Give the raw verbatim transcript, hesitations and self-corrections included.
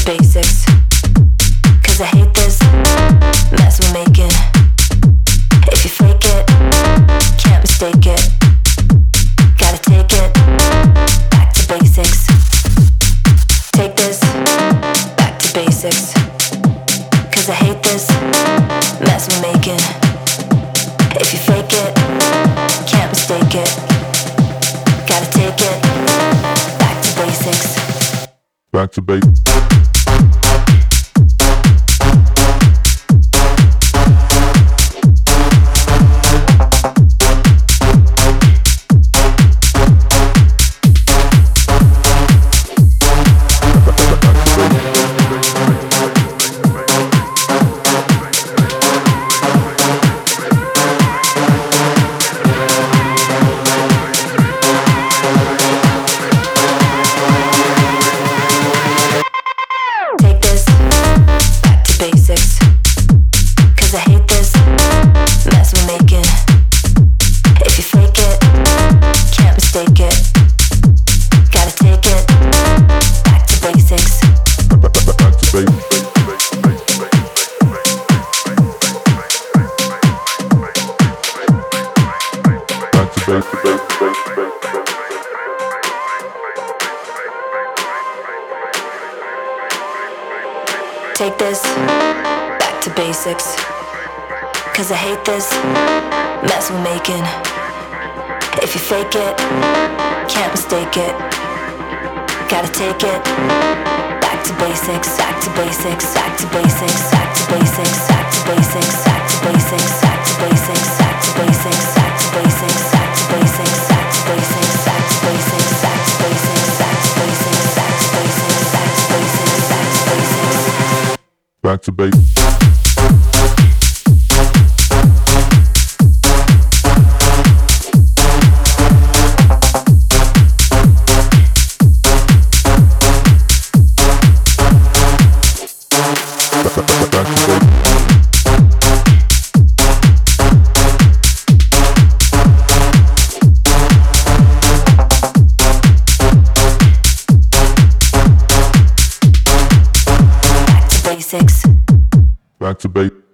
basics. Cause I hate this mess we're making. If you fake it, can't mistake it. Gotta take it back to basics. Take this back to basics. Cause I hate this mess we're making. If you fake it, can't mistake it. Gotta take it back to basics. Back to basics. Take this back to basics. Cause I hate this mess we're making. If you fake it, can't mistake it. Gotta take it back to basics, back to basics, back to basics, back to basics, back to basics, back to basics, back to basics, back to basics, back to basics, back to basics, back to basics, back to basics, back to basics, back to basics, back to basics, back to basics, back to basics. Back to basics. Basics. Back to basics.